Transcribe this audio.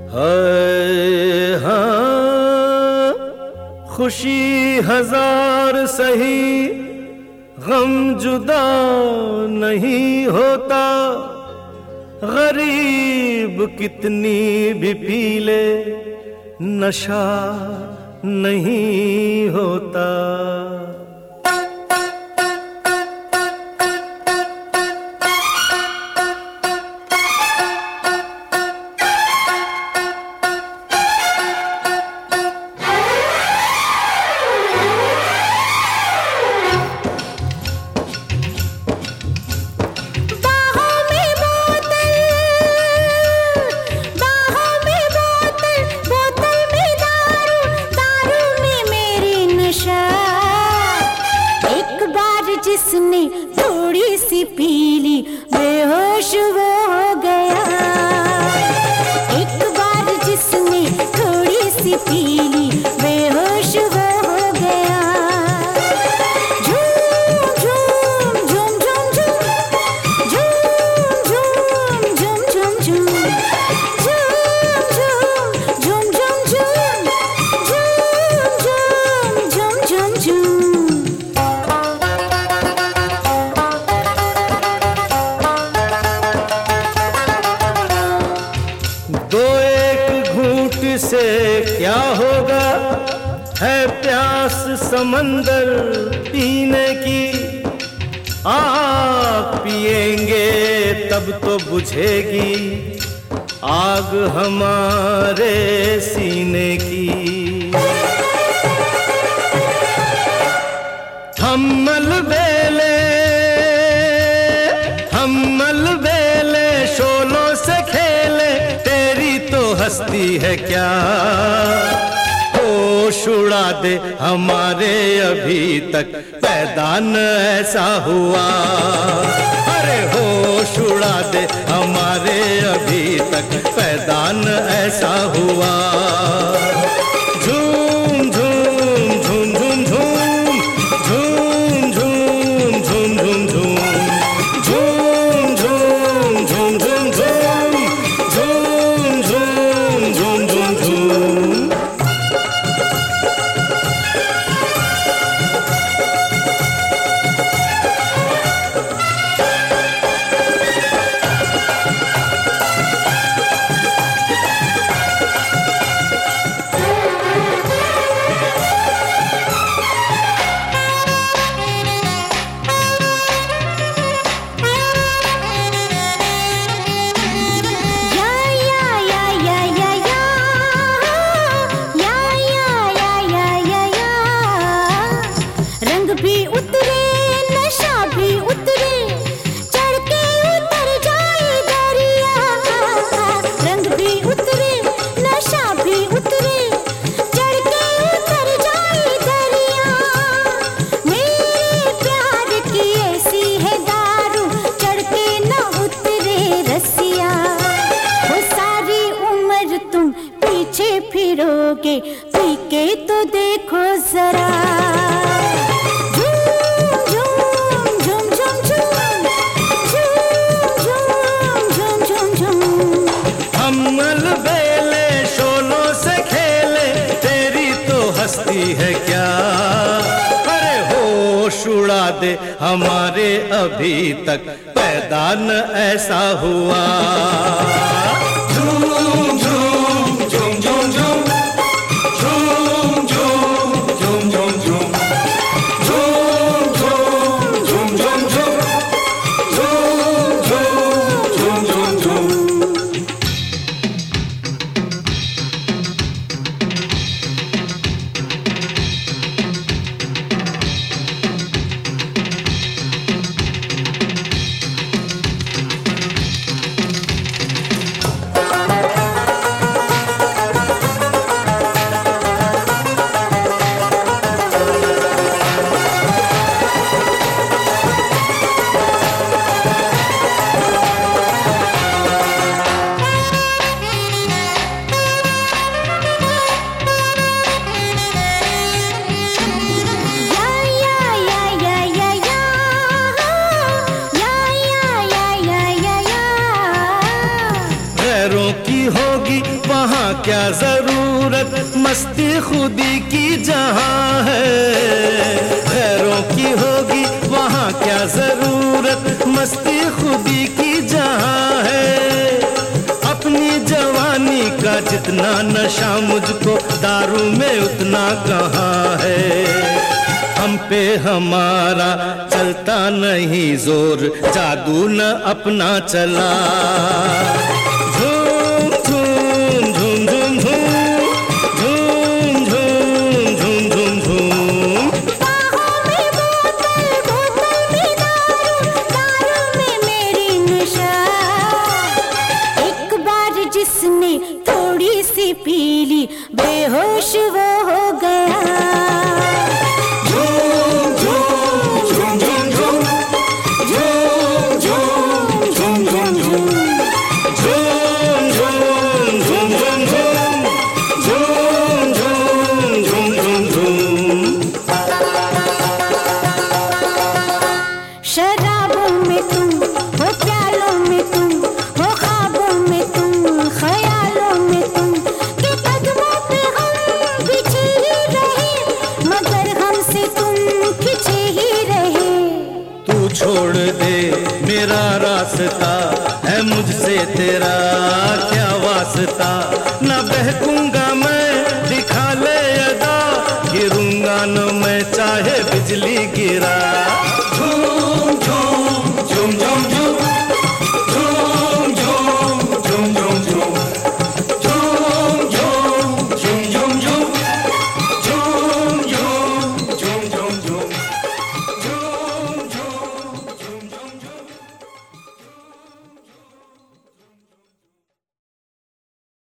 हाय हाँ, खुशी हजार सही, गम जुदा नहीं होता। गरीब कितनी भी पी ले, नशा नहीं होता। जिसने थोड़ी सी पी ली, बेहोश वो हो गया। एक बार जिसने थोड़ी सी पी ली, बेहोश वो हो गया। झूम झूम झूम झूम झूम, झूम झूम झूम झूम झूम, झूम झूम झूम झूम झूम, झूम झूम झूम झूम। दो एक घूंट से क्या होगा, है प्यास समंदर पीने की। आग पिएंगे तब तो बुझेगी आग हमारे सीने की। हम मलबेले शोलों से खेले, तेरी तो हस्ती है क्या। होश उड़ा दे हमारे, अभी तक पैदा न ऐसा हुआ। अरे होश उड़ा दे हमारे, अभी तक पैदा न ऐसा हुआ। झूम झूम झूम झूम झूम, झूम झूम झूम झूम झूम, फिरोगे पी के तो देखो जरा। झूम झूम झूम झूम झूम झूम झूम झूम। हम मलबेले शोलों से खेले, तेरी तो हस्ती है क्या। अरे होश उड़ा दे हमारे, अभी तक पैदा न ऐसा हुआ। झूम झूम झूम झूम झूम, झूम झूम झूम झूम झूम, झूम झूम झूम झूम झूम, झूम झूम झूम झूम। गैरों की होगी वहाँ क्या जरूरत, मस्ती खुदी की जहाँ है। गैरों की होगी वहाँ क्या जरूरत, मस्ती खुदी की जहाँ है। अपनी जवानी का जितना नशा मुझको दारू में उतना कहाँ है। हम पे हमारा चलता नहीं जोर, जादू न अपना चला। झूम झूम झूम झूम झूम झूम झूम झूम झूम झूम। बाहों में बोतल, बोतल में दारू, दारू में मेरी नशा। एक बार जिसने थोड़ी सी पी ली, बेहोश वो हो गया। शराबों में तुम हो, प्यालों में तुम हो, ख्वाबों में तुम, ख्यालों में तुम, के कदमों पे हम बिछे ही रहे, मगर हमसे तुम खिंचे ही रहे। तू छोड़ दे मेरा रास्ता, है मुझसे तेरा क्या वास्ता। न बहकूंगा मैं, दिखा ले अदा, गिरूंगा न मैं चाहे बिजली गिरा।